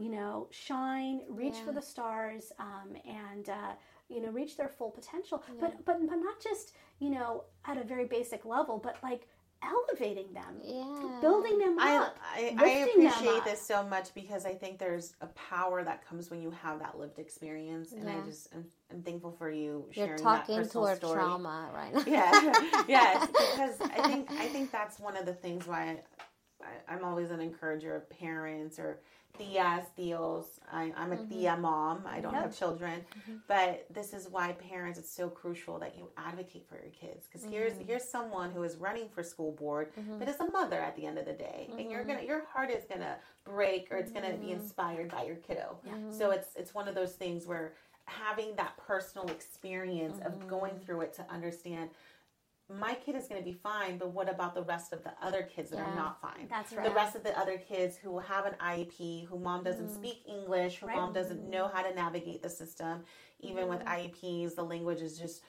shine, reach for the stars, and reach their full potential. Yeah. But not just, at a very basic level, but like elevating them, building them up. I appreciate this so much because I think there's a power that comes when you have that lived experience, and I'm thankful for you sharing that personal story. You're talking toward trauma right now. Yeah, yes, because I think that's one of the things why I'm always an encourager of parents or tias, tios. I'm a tia mom. I don't have children, but this is why parents, it's so crucial that you advocate for your kids. Because here's someone who is running for school board, but is a mother at the end of the day, and your heart is gonna break, or it's gonna be inspired by your kiddo. So it's one of those things where having that personal experience of going through it to understand. My kid is going to be fine, but what about the rest of the other kids that are not fine? That's right. The rest of the other kids who have an IEP, who mom doesn't speak English, who mom doesn't know how to navigate the system. Even with IEPs, the language is just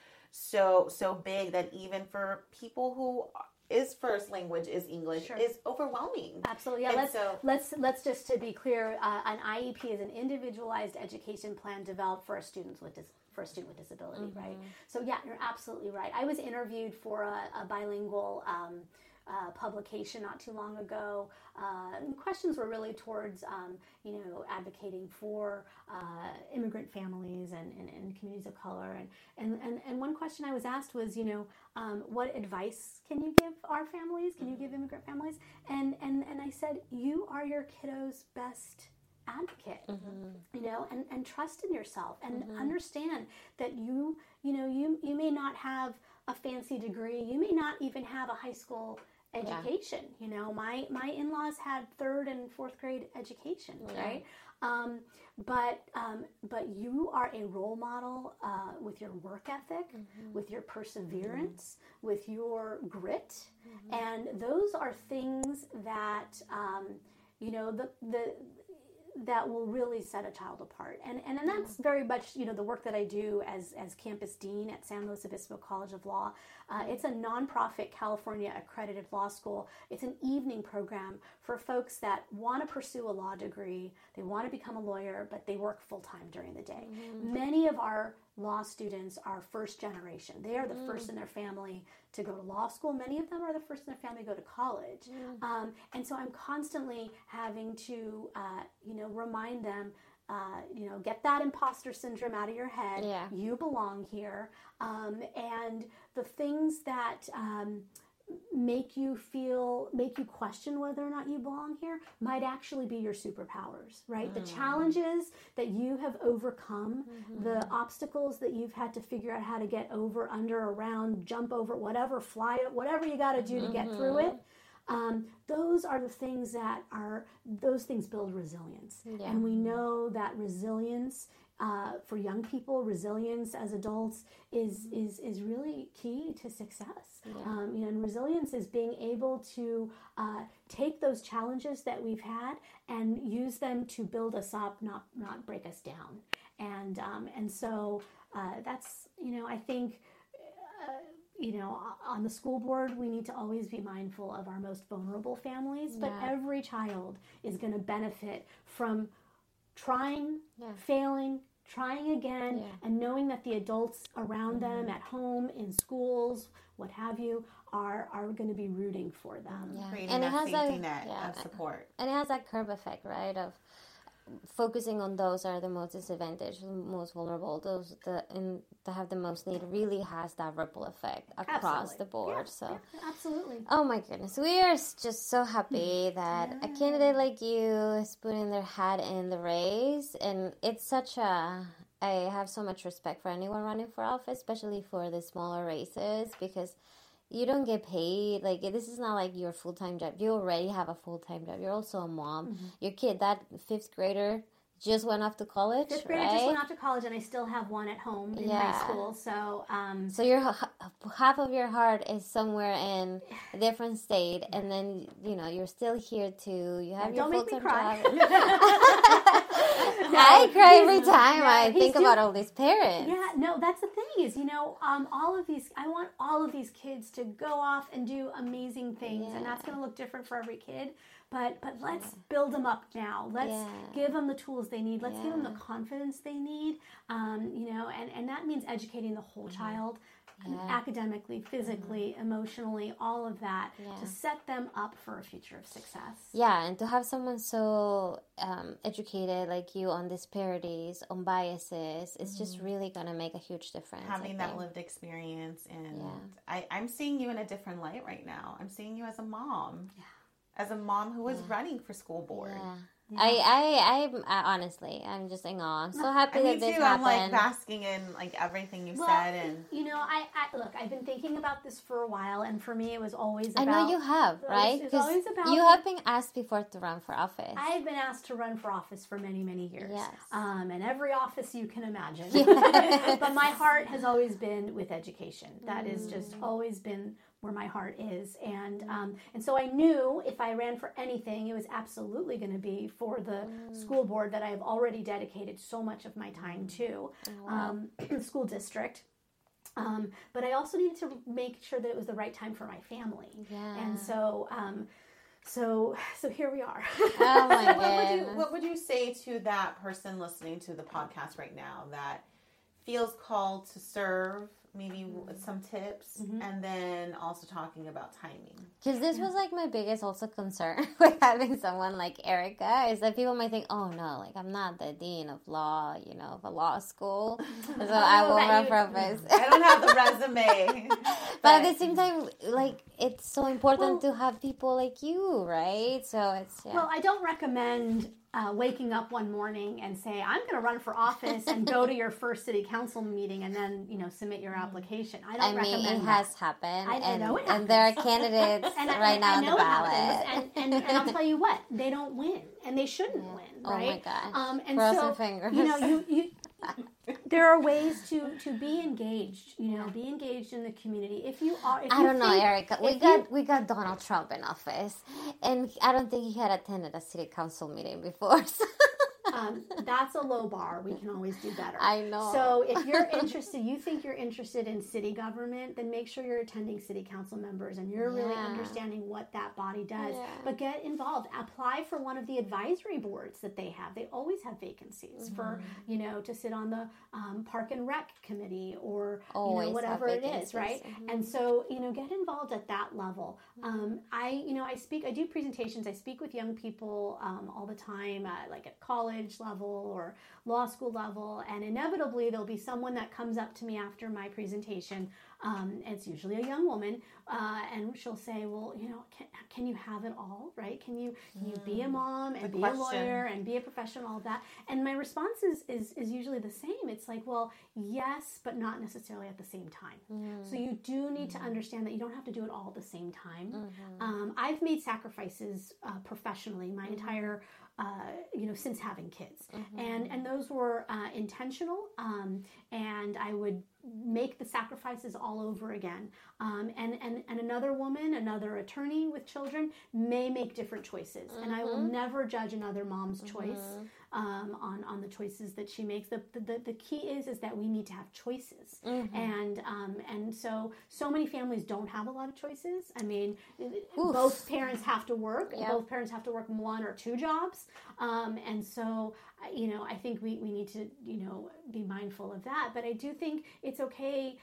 so big that even for people who is first language is English is overwhelming. Absolutely. Yeah. Let's just to be clear, an IEP is an individualized education plan developed for a student with disability, right? So yeah, you're absolutely right. I was interviewed for a bilingual publication not too long ago. And questions were really towards, advocating for immigrant families and communities of color. And one question I was asked was, what advice can you give our families? Can you give immigrant families? And I said, you are your kiddo's best advocate, and trust in yourself, and understand that you may not have a fancy degree, you may not even have a high school education. My in-laws had 3rd and 4th grade education, right? But you are a role model with your work ethic, with your perseverance, with your grit, and those are things that that will really set a child apart. And that's very much, the work that I do as campus dean at San Luis Obispo College of Law. It's a nonprofit California accredited law school. It's an evening program for folks that want to pursue a law degree. They want to become a lawyer, but they work full time during the day. Many of our law students are first generation. They are the first in their family to go to law school. Many of them are the first in their family to go to college. And so I'm constantly having to, remind them, get that imposter syndrome out of your head. Yeah. You belong here. And the things that make you question whether or not you belong here might actually be your superpowers, right? The challenges that you have overcome, the obstacles that you've had to figure out how to get over, under, around, jump over, whatever, fly it, whatever you got to do to get through it. Those are the things those things build resilience. Yeah. And we know that resilience, for young people, resilience as adults is really key to success. Yeah. And resilience is being able to take those challenges that we've had and use them to build us up, not break us down. And so that's, I think, on the school board, we need to always be mindful of our most vulnerable families, but every child is going to benefit from trying, failing, trying again, and knowing that the adults around them at home, in schools, what have you, are going to be rooting for them. Creating that safety net of support. And it has that curve effect, right, of focusing on those are the most disadvantaged, the most vulnerable, those that have the most need, really has that ripple effect across the board. Absolutely. Oh my goodness, we are just so happy that a candidate like you is putting their hat in the race, and it's I have so much respect for anyone running for office, especially for the smaller races, because you don't get paid. Like, this is not like your full-time job. You already have a full-time job. You're also a mom. Your kid, that 5th grader, just went off to college, fifth grader right? just went off to college, and I still have one at home in high school. So, so your half of your heart is somewhere in a different state, and then you're still here too. You have your full-time job. I cry every time I think about all these parents. Yeah, no, that's the thing is, all of these. I want all of these kids to go off and do amazing things, and that's going to look different for every kid. But let's build them up now. Let's give them the tools they need. Let's give them the confidence they need. And that means educating the whole child, academically, physically, emotionally, all of that to set them up for a future of success. Yeah, and to have someone so educated like you on disparities, on biases, it's just really going to make a huge difference. Having that lived experience, and I'm seeing you in a different light right now. I'm seeing you as a mom. Yeah. As a mom who was running for school board. Yeah. I honestly, I'm just in awe. I'm so happy that this happened. I'm basking in everything you said, and I look. I've been thinking about this for a while, and for me, it was always about. I know you have, right? It's always about. You have been asked before to run for office. I've been asked to run for office for many, many years. Yes. And every office you can imagine. But my heart has always been with education. That has just always been where my heart is, and so I knew if I ran for anything, it was absolutely going to be for the school board that I have already dedicated so much of my time to, school district. But I also needed to make sure that it was the right time for my family, and so here we are. Oh my goodness. What would you say to that person listening to the podcast right now that feels called to serve? Maybe some tips, and then also talking about timing. Because this was my biggest also concern with having someone like Erica is that people might think, oh no, I'm not the dean of law, of a law school, so I won't run for office. I don't have the resume. But at the same time, it's so important to have people like you, right? So it's Well, I don't recommend waking up one morning and say, I'm going to run for office and go to your first city council meeting and then, submit your application. I don't recommend that. It has happened. I know it happens. And there are candidates right now on the ballot. And I'll tell you what, they don't win. And they shouldn't win, right? Oh my gosh. And Crossing fingers. you there are ways to be engaged, be engaged in the community. If you are, I don't know, Erica. We got Donald Trump in office, and I don't think he had attended a city council meeting before. So. That's a low bar. We can always do better. I know. So if you're interested, you think you're interested in city government, then make sure you're attending city council members and you're really understanding what that body does. Yeah. But get involved. Apply for one of the advisory boards that they have. They always have vacancies for, to sit on the Park and Rec committee or, whatever it is, right? Mm-hmm. And so, get involved at that level. I do presentations. I speak with young people all the time, at college level or law school level, and inevitably there'll be someone that comes up to me after my presentation. It's usually a young woman, and she'll say, well, can you have it all, right? Can you be a mom and be a lawyer and be a professional, all of that? And my response is usually the same. It's well, yes, but not necessarily at the same time. So you do need to understand that you don't have to do it all at the same time. I've made sacrifices professionally my entire since having kids. And those were intentional, and I would make the sacrifices all over again. And another woman, another attorney with children may make different choices. And I will never judge another mom's choice on the choices that she makes. The key is that we need to have choices. And so many families don't have a lot of choices. I mean, both parents have to work. Yep. Both parents have to work one or two jobs. And so, I think we need to, be mindful of that. But I do think it's okay,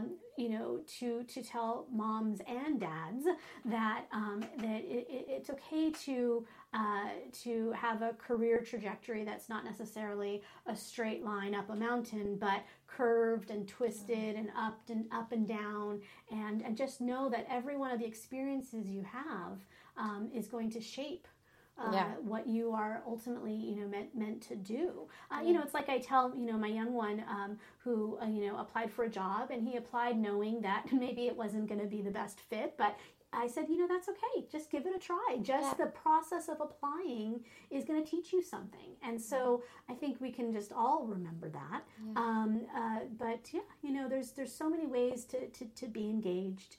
to tell moms and dads that it's okay to have a career trajectory that's not necessarily a straight line up a mountain, but curved and twisted and up and down, and just know that every one of the experiences you have is going to shape what you are ultimately, meant to do. It's like I tell, my young one who, applied for a job, and he applied knowing that maybe it wasn't going to be the best fit, but I said, that's okay. Just give it a try. Just the process of applying is going to teach you something. And so I think we can just all remember that. Yeah. But there's so many ways to be engaged.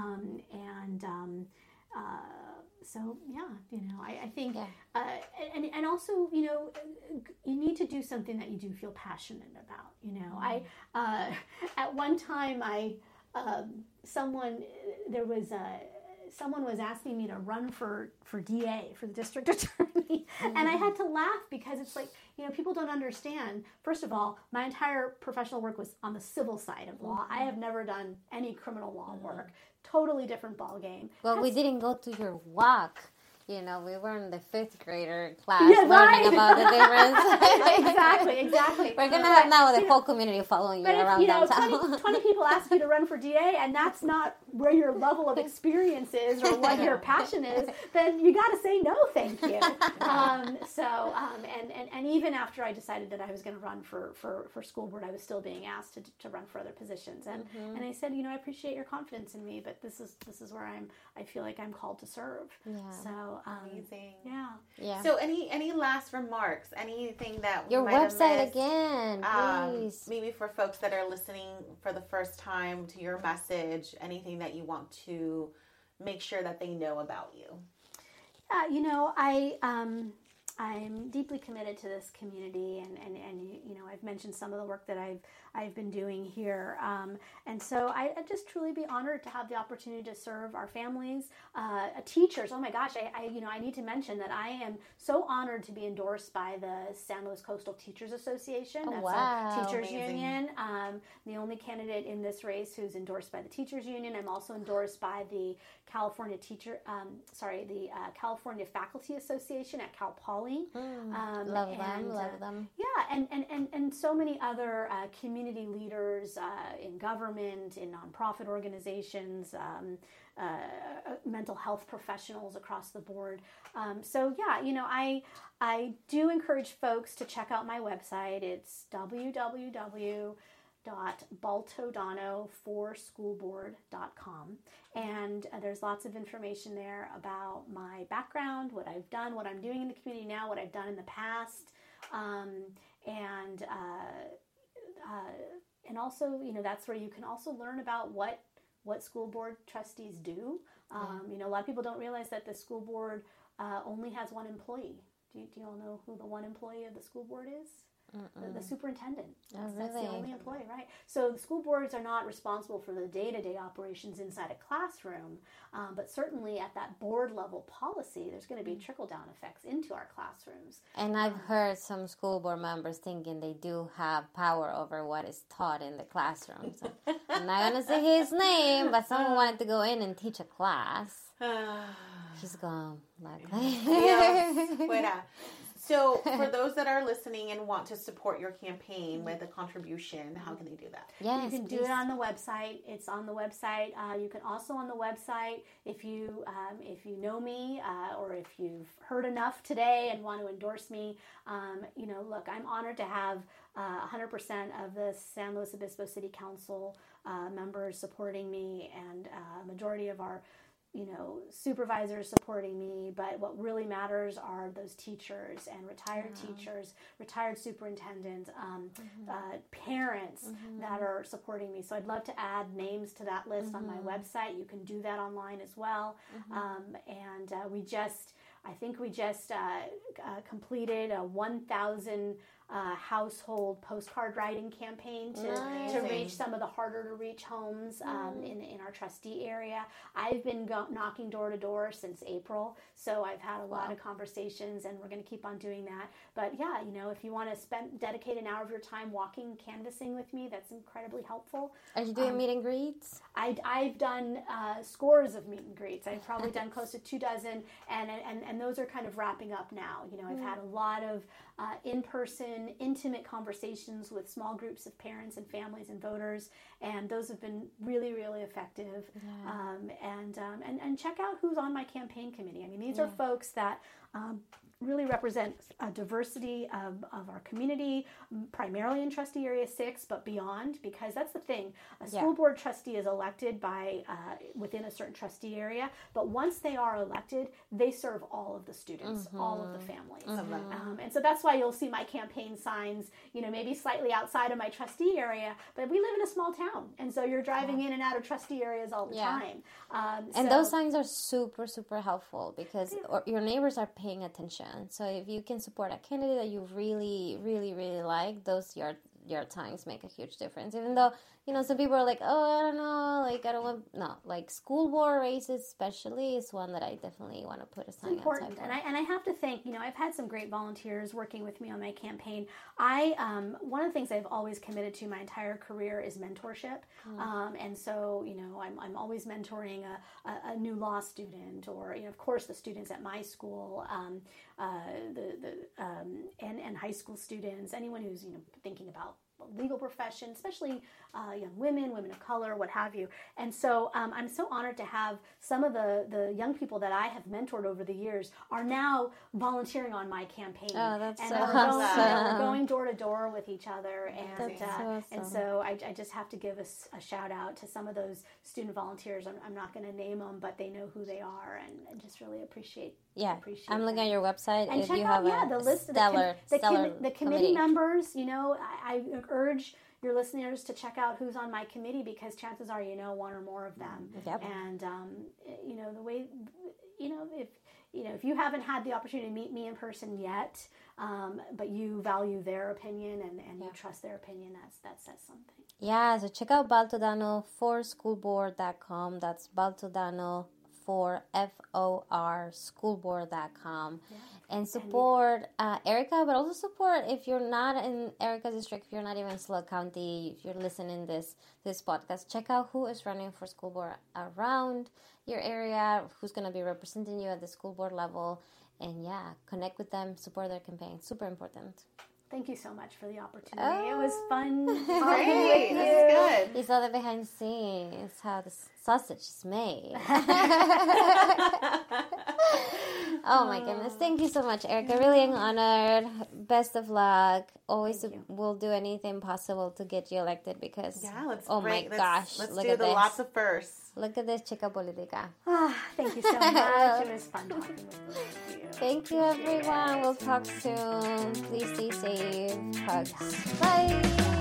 So I think, and also, you need to do something that you do feel passionate about. At one time, someone was asking me to run for DA, for the district attorney, and I had to laugh because it's like, people don't understand. First of all, my entire professional work was on the civil side of law. I have never done any criminal law work. Totally different ball game. Well, we didn't go to your walk. We were in the 5th grader class learning about the difference. Exactly. We're going to have now the whole community following you around downtown. 20 people ask you to run for DA, and that's not where your level of experience is or what your passion is, then you got to say no, thank you. And even after I decided that I was going to run for school board, I was still being asked to run for other positions. And I said, I appreciate your confidence in me, but this is where I feel like I'm called to serve. Yeah. So amazing. Yeah. So any last remarks? Anything that we your might have website missed? Again, please. Maybe for folks that are listening for the first time to your message, anything that you want to make sure that they know about you. I'm deeply committed to this community, and I've mentioned some of the work that I've been doing here, and so I just truly be honored to have the opportunity to serve our families, teachers. Oh my gosh, I need to mention that I am so honored to be endorsed by the San Luis Coastal Teachers Association. That's a teachers union. The only candidate in this race who's endorsed by the teachers union. I'm also endorsed by the California California Faculty Association at Cal Poly. Love them. Yeah, and so many other community leaders in government, in nonprofit organizations, mental health professionals across the board. I do encourage folks to check out my website. It's www.baltodano4schoolboard.com, and there's lots of information there about my background, what I've done, what I'm doing in the community now, what I've done in the past, and also, that's where you can also learn about what school board trustees do. A lot of people don't realize that the school board only has one employee. Do you all know who the one employee of the school board is? The superintendent. That's the only employee, right? So the school boards are not responsible for the day-to-day operations inside a classroom, but certainly at that board level policy, there's going to be trickle-down effects into our classrooms. And I've heard some school board members thinking they do have power over what is taught in the classroom. So I'm not going to say his name, but someone wanted to go in and teach a class. He's gone. So for those that are listening and want to support your campaign with a contribution, how can they do that? Yes, you can do it on the website. It's on the website. You can also on the website, if you know me or if you've heard enough today and want to endorse me, look, I'm honored to have 100% of the San Luis Obispo City Council members supporting me, and a majority of our supervisors supporting me, but what really matters are those teachers and retired teachers, retired superintendents, parents that are supporting me. So I'd love to add names to that list on my website. You can do that online as well. We just completed a 1,000 household postcard writing campaign to reach some of the harder to reach homes in our trustee area. I've been knocking door to door since April, so I've had a lot of conversations, and we're going to keep on doing that. But if you want to dedicate an hour of your time walking, canvassing with me, that's incredibly helpful. Are you doing meet and greets? I've done scores of meet and greets. I've probably done close to 24, and those are kind of wrapping up now. I've had a lot of in-person, intimate conversations with small groups of parents and families and voters, and those have been really, really effective. And check out who's on my campaign committee. I mean, these are folks that really represent a diversity of our community, primarily in trustee area 6, but beyond, because that's the thing. A school board trustee is elected by within a certain trustee area, but once they are elected, they serve all of the students, all of the families. And so that's why you'll see my campaign signs, maybe slightly outside of my trustee area, but we live in a small town, and so you're driving in and out of trustee areas all the time. And those signs are super, super helpful because your neighbors are paying attention. So if you can support a candidate that you really, really, really like, those yard signs make a huge difference. Even though, some people are like, oh, I don't know, like, I don't want, no, like, school board races especially is one that I definitely want to put a sign outside for. And I have to thank, I've had some great volunteers working with me on my campaign. One of the things I've always committed to my entire career is mentorship. And so, I'm always mentoring a new law student, or, of course, the students at my school, and high school students, anyone who's, thinking about legal profession, especially young women of color, what have you. And so I'm so honored to have some of the young people that I have mentored over the years are now volunteering on my campaign. Oh, that's and so we're going door to door with each other. And awesome. And so I just have to give a shout out to some of those student volunteers. I'm not going to name them, but they know who they are, and just really appreciate. I'm looking at your website. And if check you out have the list of the committee members. I urge your listeners to check out who's on my committee, because chances are one or more of them. And the way if you haven't had the opportunity to meet me in person yet, but you value their opinion and you trust their opinion, that says something. Yeah, so check out Baltodano for schoolboard.com. That's Baltodano for FOR schoolboard.com. And support Erica, but also support, if you're not in Erica's district, if you're not even in SLoC County, if you're listening this podcast, check out who is running for school board around your area, who's going to be representing you at the school board level, and connect with them, support their campaign. Super important. Thank you so much for the opportunity. It was fun. Great. This is good. You saw the behind the scenes, how the sausage is made. Oh my goodness. Thank you so much, Erica. Really honored. Best of luck. Always will do anything possible to get you elected, because let's look do at this. Lots of firsts. Look at this, Chica Politica. Thank you so much. It was fun talking with you. Thank you, everyone. We'll talk soon. Please stay safe. Hugs. Bye.